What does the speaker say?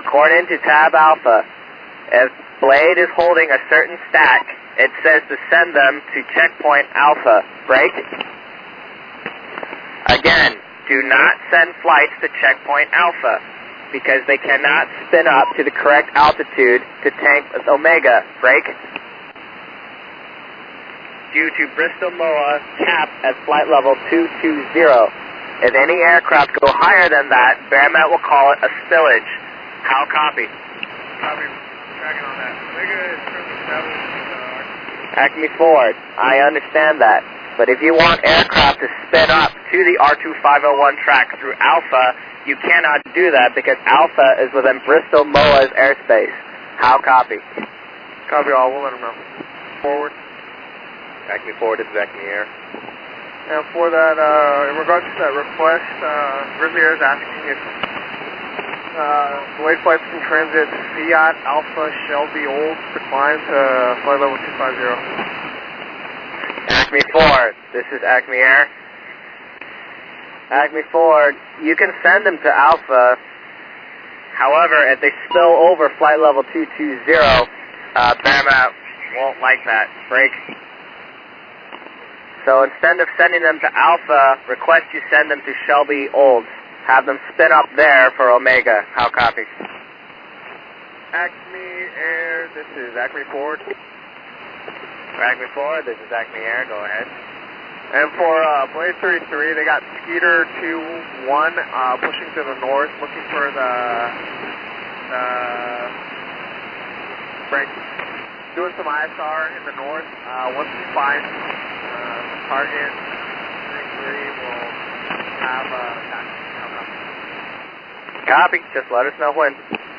according to Tab Alpha, if Blade is holding a certain stack, it says to send them to checkpoint Alpha. Break. Again, do not send flights to checkpoint Alpha, because they cannot spin up to the correct altitude to tank Omega. Break. Due to Bristol MOA cap at flight level 220. If any aircraft go higher than that, Bearmat will call it a spillage. How copy? Copy. Tracking on that. Omega is currently traveling Acme Ford, I understand that. But if you want aircraft to spin up to the R2501 track through Alpha, you cannot do that because Alpha is within Bristol MOA's airspace. How copy? Copy all, we'll let them know. Forward. Acme Ford, this is Acme Air. And for that, in regards to that request, Grizzly Air is asking if Blade flights can transit Fiat Alpha Shelby Old to climb to flight level 250. Acme Ford, this is Acme Air. Acme Ford, you can send them to Alpha. However, if they spill over flight level 220, Bearmat won't like that. Break. So instead of sending them to Alpha, request you send them to Shelby Olds. Have them spin up there for Omega. How copy? Acme Air, this is Acme Ford. Acme Ford, this is Acme Air. Go ahead. And for Blade 33, they got Skeeter 2-1 pushing to the north, looking for the break. Doing some ISR in the north. Once we find target 33, we'll have a taxi. Copy. Just let us know when.